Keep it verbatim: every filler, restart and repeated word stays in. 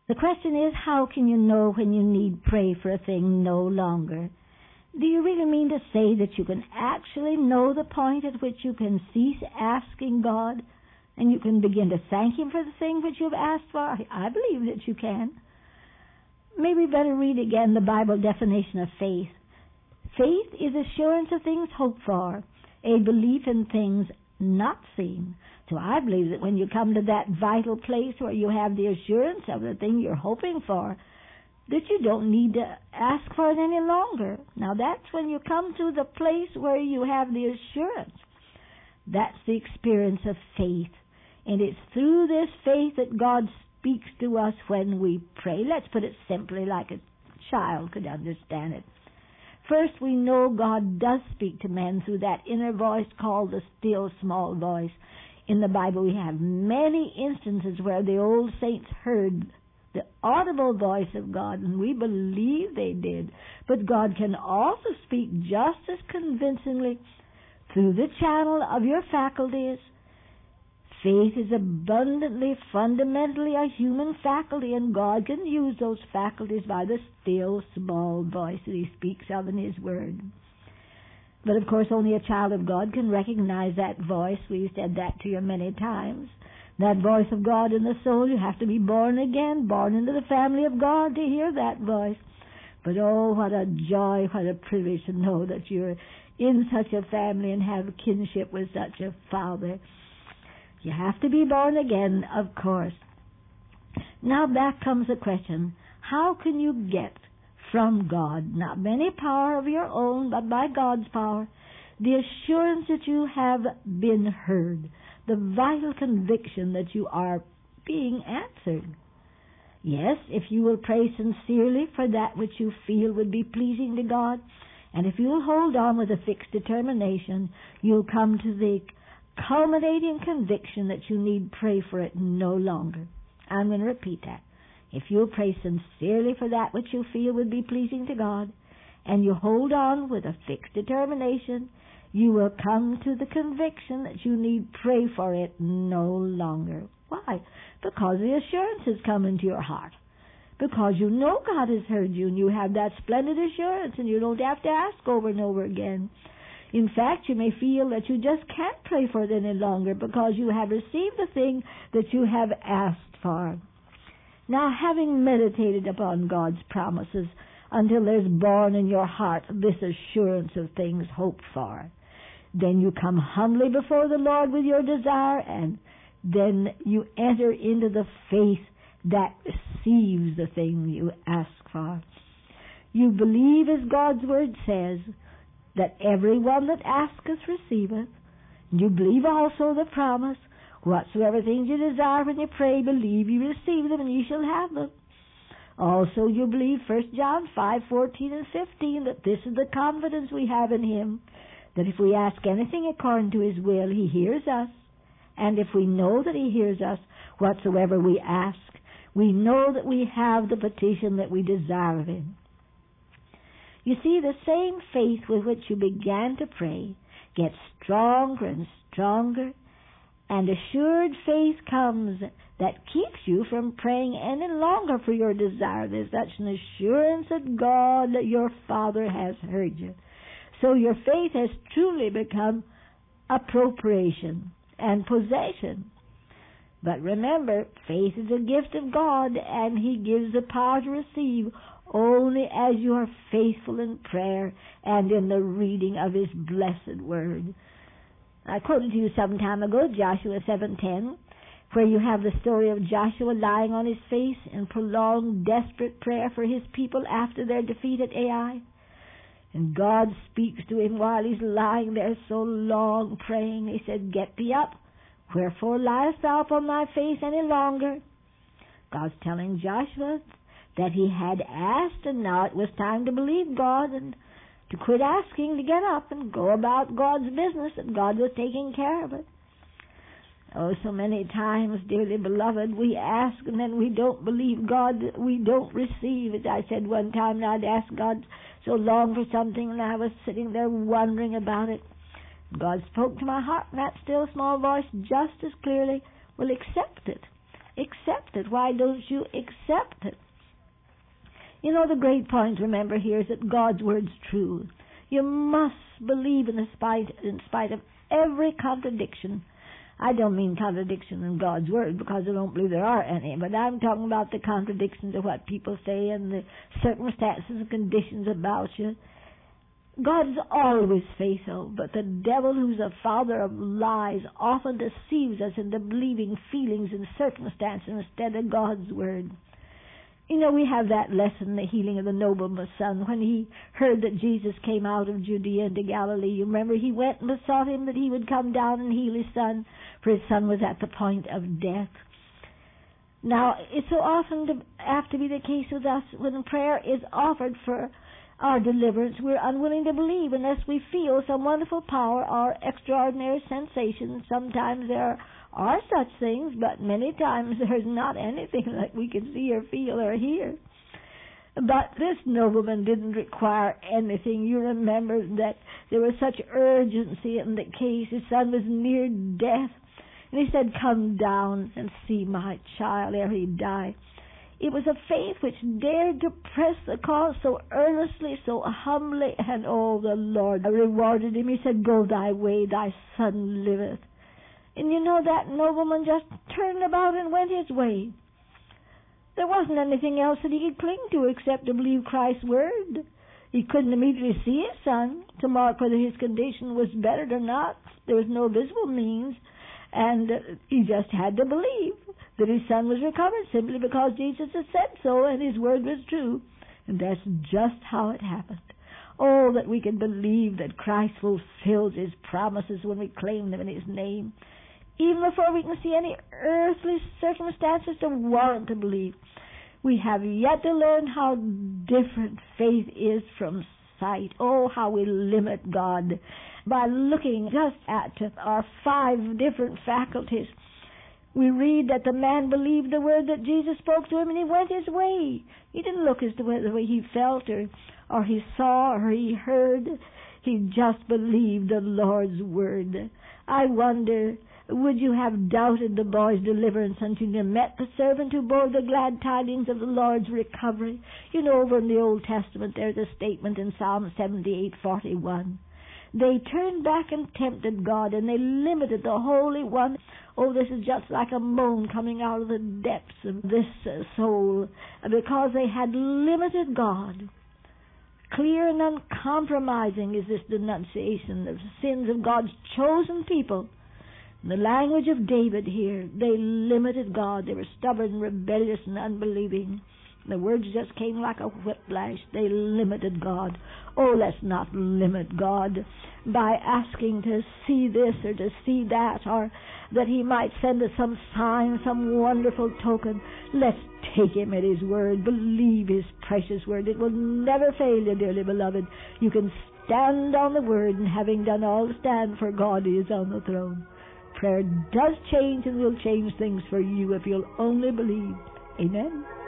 The question is, how can you know when you need pray for a thing no longer? Do you really mean to say that you can actually know the point at which you can cease asking God and you can begin to thank Him for the thing which you've asked for? I believe that you can. Maybe we better read again the Bible definition of faith. Faith is assurance of things hoped for, a belief in things not seen. So I believe that when you come to that vital place where you have the assurance of the thing you're hoping for, that you don't need to ask for it any longer. Now that's when you come to the place where you have the assurance. That's the experience of faith. And it's through this faith that God speaks to us when we pray. Let's put it simply like a child could understand it. First, we know God does speak to men through that inner voice called the still small voice. In the Bible we have many instances where the old saints heard the audible voice of God, and we believe they did. But God can also speak just as convincingly through the channel of your faculties. Faith is abundantly, fundamentally a human faculty, and God can use those faculties by the still small voice that He speaks of in His Word. But of course only a child of God can recognize that voice. We've said that to you many times. That voice of God in the soul, you have to be born again, born into the family of God to hear that voice. But oh, what a joy, what a privilege to know that you're in such a family and have kinship with such a Father. You have to be born again, of course. Now back comes the question, how can you get from God, not by any power of your own, but by God's power, the assurance that you have been heard, the vital conviction that you are being answered? Yes, if you will pray sincerely for that which you feel would be pleasing to God, and if you will hold on with a fixed determination, you'll come to the culminating conviction that you need pray for it no longer. I'm going to repeat that. If you'll pray sincerely for that which you feel would be pleasing to God, and you hold on with a fixed determination, you will come to the conviction that you need pray for it no longer. Why? Because the assurance has come into your heart. Because you know God has heard you, and you have that splendid assurance, and you don't have to ask over and over again. In fact, you may feel that you just can't pray for it any longer because you have received the thing that you have asked for. Now, having meditated upon God's promises until there's born in your heart this assurance of things hoped for, then you come humbly before the Lord with your desire, and then you enter into the faith that receives the thing you ask for. You believe, as God's Word says, that everyone that asketh receiveth. You believe also the promise, whatsoever things you desire when you pray, believe you receive them, and ye shall have them. Also you believe First John five, fourteen and fifteen, that this is the confidence we have in Him, that if we ask anything according to His will, He hears us. And if we know that He hears us, whatsoever we ask, we know that we have the petition that we desire of Him. You see, the same faith with which you began to pray gets stronger and stronger, and assured faith comes that keeps you from praying any longer for your desire. There's such an assurance that God, that your Father has heard you. So your faith has truly become appropriation and possession. But remember, faith is a gift of God, and He gives the power to receive only as you are faithful in prayer and in the reading of His blessed Word. I quoted to you some time ago Joshua seven ten, where you have the story of Joshua lying on his face in prolonged, desperate prayer for his people after their defeat at Ai. And God speaks to him while he's lying there so long praying. He said, "Get thee up. Wherefore liest thou upon thy face any longer?" God's telling Joshua that he had asked, and now it was time to believe God and to quit asking, to get up and go about God's business, and God was taking care of it. Oh, so many times, dearly beloved, we ask and then we don't believe God, we don't receive. As I said one time, I'd asked God so long for something, and I was sitting there wondering about it. God spoke to my heart in that still small voice just as clearly, "Well, accept it." Accept it. Why don't you accept it? You know, the great point, remember, here is that God's Word's true. You must believe in spite, in spite of every contradiction. I don't mean contradiction in God's Word, because I don't believe there are any, but I'm talking about the contradictions of what people say and the circumstances and conditions about you. God is always faithful, but the devil, who's a father of lies, often deceives us into believing feelings and circumstances instead of God's Word. You know, we have that lesson, the healing of the nobleman's son, when he heard that Jesus came out of Judea into Galilee. You remember, he went and besought him that he would come down and heal his son, for his son was at the point of death. Now, it's so often to have to be the case with us when prayer is offered for our deliverance. We're unwilling to believe unless we feel some wonderful power or extraordinary sensation. Sometimes there are such things, but many times there's not anything that we can see or feel or hear. But this nobleman didn't require anything. You remember that there was such urgency in the case. His son was near death. And he said, "Come down and see my child ere he die." It was a faith which dared to press the cause so earnestly, so humbly, and oh, the Lord rewarded him. He said, "Go thy way, thy son liveth." And you know, that nobleman just turned about and went his way. There wasn't anything else that he could cling to except to believe Christ's Word. He couldn't immediately see his son to mark whether his condition was bettered or not. There was no visible means. And he just had to believe that his son was recovered simply because Jesus had said so and his word was true. And that's just how it happened. Oh, that we can believe that Christ fulfills his promises when we claim them in his name, even before we can see any earthly circumstances to warrant to believe. We have yet to learn how different faith is from sight. Oh, how we limit God by looking just at our five different faculties. We read that the man believed the word that Jesus spoke to him and he went his way. He didn't look as to the way he felt or, or he saw or he heard. He just believed the Lord's word. I wonder, would you have doubted the boy's deliverance until you met the servant who bore the glad tidings of the Lord's recovery? You know, over in the Old Testament there's a statement in Psalm seventy-eight forty-one. They turned back and tempted God, and they limited the Holy One. Oh, this is just like a moan coming out of the depths of this uh, soul, because they had limited God. Clear and uncompromising is this denunciation of the sins of God's chosen people. In the language of David here, they limited God. They were stubborn, rebellious, and unbelieving. The words just came like a whiplash. They limited God. Oh, let's not limit God by asking to see this or to see that, or that he might send us some sign, some wonderful token. Let's take him at his word. Believe his precious word. It will never fail you, dearly beloved. You can stand on the word, and having done all to stand, for God is on the throne. Prayer does change and will change things for you if you'll only believe. Amen.